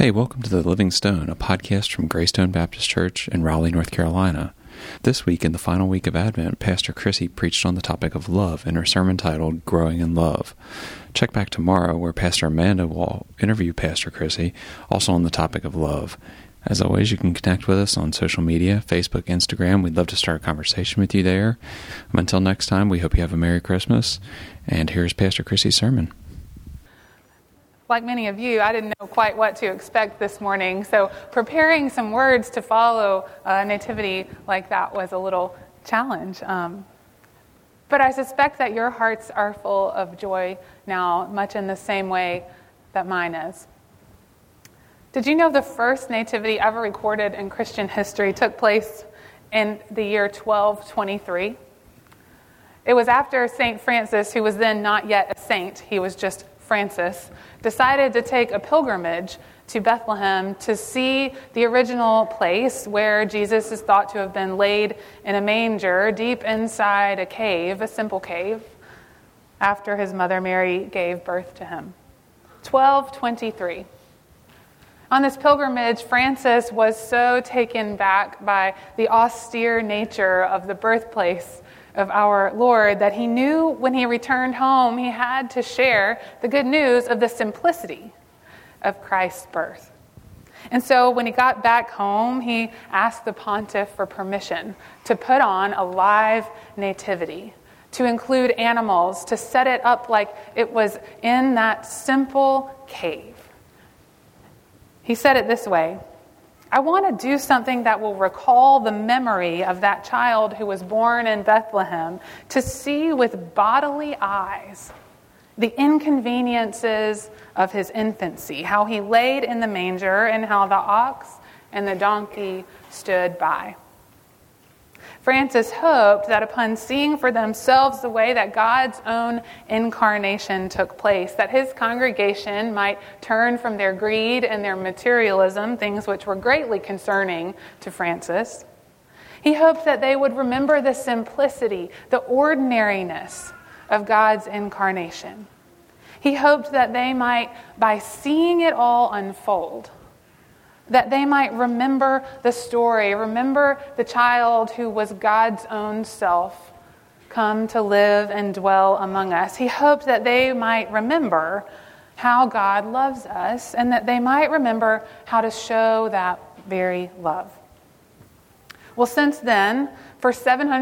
Hey, welcome to The Living Stone, a podcast from Greystone Baptist Church in Raleigh, North Carolina. This week, in the final week of Advent, Pastor Chrissy preached on the topic of love in her sermon titled Growing in Love. Check back tomorrow where Pastor Amanda will interview Pastor Chrissy, also on the topic of love. As always, you can connect with us on social media, Facebook, Instagram. We'd love to start a conversation with you there. Until next time, we hope you have a Merry Christmas. And here's Pastor Chrissy's sermon. Like many of you, I didn't know quite what to expect this morning, so preparing some words to follow a nativity like that was a little challenge. But I suspect that your hearts are full of joy now, much in the same way that mine is. Did you know the first nativity ever recorded in Christian history took place in the year 1223? It was after St. Francis, who was then not yet a saint, he was just Francis, decided to take a pilgrimage to Bethlehem to see the original place where Jesus is thought to have been laid in a manger deep inside a cave, a simple cave, after his mother Mary gave birth to him. 1223. On this pilgrimage, Francis was so taken back by the austere nature of the birthplace of our Lord that he knew when he returned home he had to share the good news of the simplicity of Christ's birth. And so when he got back home, he asked the pontiff for permission to put on a live nativity, to include animals, to set it up like it was in that simple cave. He said it this way: I want to do something that will recall the memory of that child who was born in Bethlehem, to see with bodily eyes the inconveniences of his infancy, how he laid in the manger and how the ox and the donkey stood by. Francis hoped that upon seeing for themselves the way that God's own incarnation took place, that his congregation might turn from their greed and their materialism, things which were greatly concerning to Francis. He hoped that they would remember the simplicity, the ordinariness of God's incarnation. He hoped that they might, by seeing it all unfold, that they might remember the story, remember the child who was God's own self, come to live and dwell among us. He hoped that they might remember how God loves us and that they might remember how to show that very love. Well, since then, for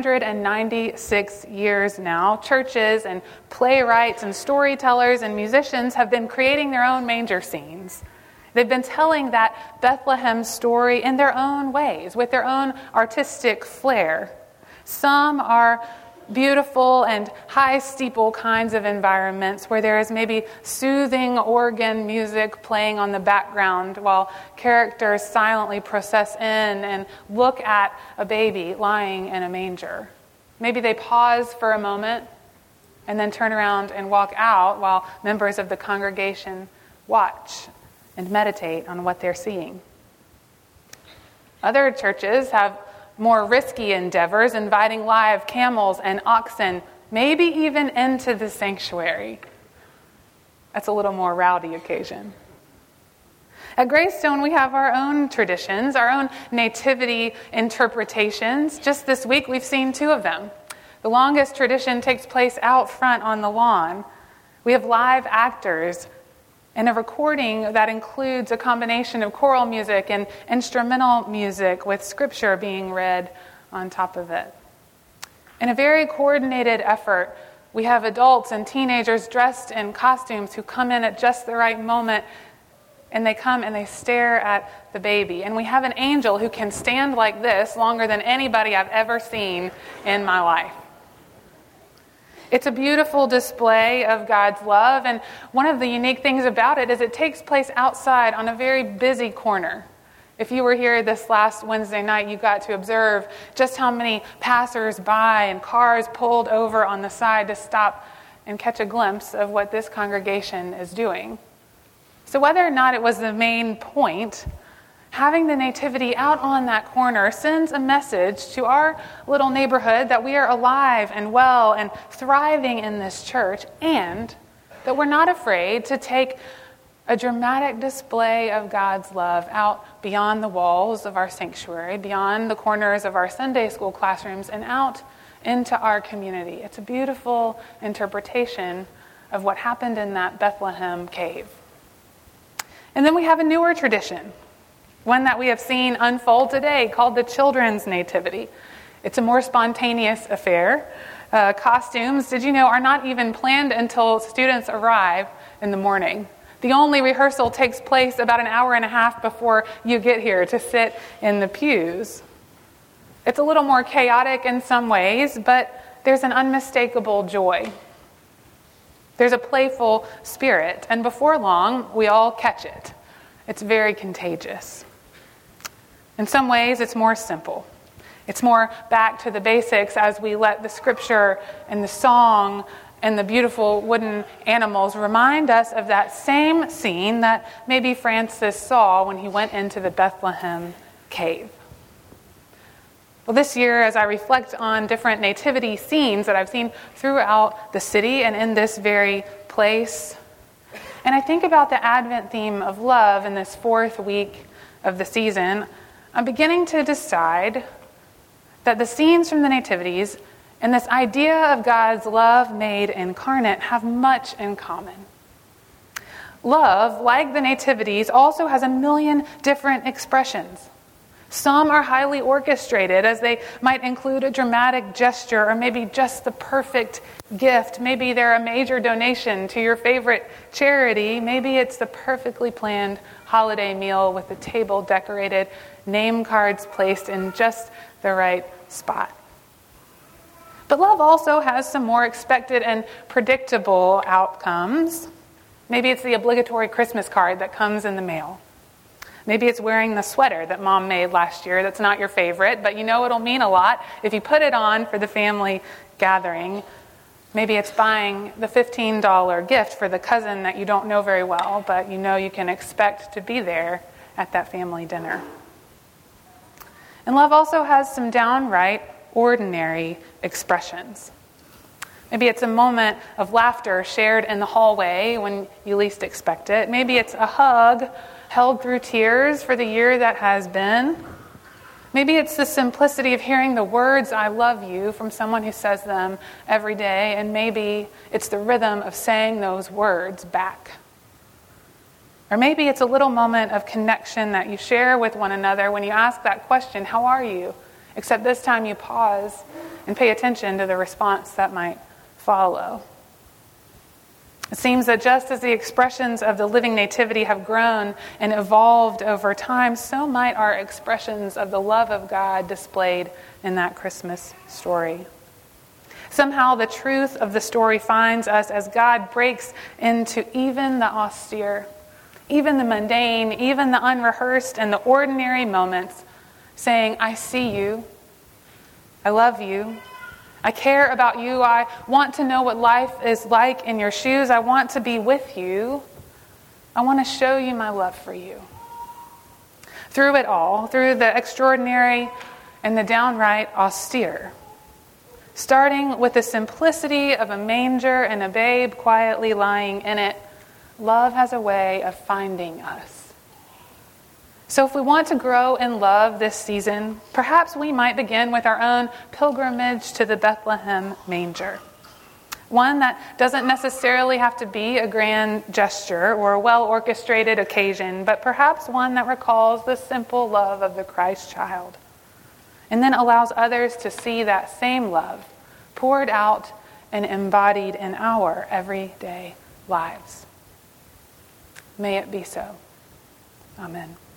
796 years now, churches and playwrights and storytellers and musicians have been creating their own manger scenes. They've been telling that Bethlehem story in their own ways, with their own artistic flair. Some are beautiful and high steeple kinds of environments where there is maybe soothing organ music playing on the background while characters silently process in and look at a baby lying in a manger. Maybe they pause for a moment and then turn around and walk out while members of the congregation watch and meditate on what they're seeing. Other churches have more risky endeavors, inviting live camels and oxen, maybe even into the sanctuary. That's a little more rowdy occasion. At Greystone, we have our own traditions, our own nativity interpretations. Just this week, we've seen two of them. The longest tradition takes place out front on the lawn. We have live actors and a recording that includes a combination of choral music and instrumental music with scripture being read on top of it. In a very coordinated effort, we have adults and teenagers dressed in costumes who come in at just the right moment, and they come and they stare at the baby. And we have an angel who can stand like this longer than anybody I've ever seen in my life. It's a beautiful display of God's love, and one of the unique things about it is it takes place outside on a very busy corner. If you were here this last Wednesday night, you got to observe just how many passers-by and cars pulled over on the side to stop and catch a glimpse of what this congregation is doing. So whether or not it was the main point, having the nativity out on that corner sends a message to our little neighborhood that we are alive and well and thriving in this church, and that we're not afraid to take a dramatic display of God's love out beyond the walls of our sanctuary, beyond the corners of our Sunday school classrooms, and out into our community. It's a beautiful interpretation of what happened in that Bethlehem cave. And then we have a newer tradition, one that we have seen unfold today, called the Children's Nativity. It's a more spontaneous affair. Costumes, did you know, are not even planned until students arrive in the morning. The only rehearsal takes place about an hour and a half before you get here to sit in the pews. It's a little more chaotic in some ways, but there's an unmistakable joy. There's a playful spirit, and before long, we all catch it. It's very contagious. In some ways, it's more simple. It's more back to the basics as we let the scripture and the song and the beautiful wooden animals remind us of that same scene that maybe Francis saw when he went into the Bethlehem cave. Well, this year, as I reflect on different nativity scenes that I've seen throughout the city and in this very place, and I think about the Advent theme of love in this fourth week of the season, I'm beginning to decide that the scenes from the nativities and this idea of God's love made incarnate have much in common. Love, like the nativities, also has a million different expressions. Some are highly orchestrated, as they might include a dramatic gesture or maybe just the perfect gift. Maybe they're a major donation to your favorite charity. Maybe it's the perfectly planned holiday meal with the table decorated, name cards placed in just the right spot. But love also has some more expected and predictable outcomes. Maybe it's the obligatory Christmas card that comes in the mail. Maybe it's wearing the sweater that Mom made last year that's not your favorite, but you know it'll mean a lot if you put it on for the family gathering. Maybe it's buying the $15 gift for the cousin that you don't know very well, but you know you can expect to be there at that family dinner. And love also has some downright ordinary expressions. Maybe it's a moment of laughter shared in the hallway when you least expect it. Maybe it's a hug held through tears for the year that has been. Maybe it's the simplicity of hearing the words, "I love you," from someone who says them every day. And maybe it's the rhythm of saying those words back. Or maybe it's a little moment of connection that you share with one another when you ask that question, "How are you?" Except this time you pause and pay attention to the response that might follow. It seems that just as the expressions of the living nativity have grown and evolved over time, so might our expressions of the love of God displayed in that Christmas story. Somehow the truth of the story finds us as God breaks into even the austere, even the mundane, even the unrehearsed, and the ordinary moments, saying, "I see you. I love you. I care about you. I want to know what life is like in your shoes. I want to be with you. I want to show you my love for you." Through it all, through the extraordinary and the downright austere, starting with the simplicity of a manger and a babe quietly lying in it, love has a way of finding us. So if we want to grow in love this season, perhaps we might begin with our own pilgrimage to the Bethlehem manger. One that doesn't necessarily have to be a grand gesture or a well-orchestrated occasion, but perhaps one that recalls the simple love of the Christ child, and then allows others to see that same love poured out and embodied in our everyday lives. May it be so. Amen.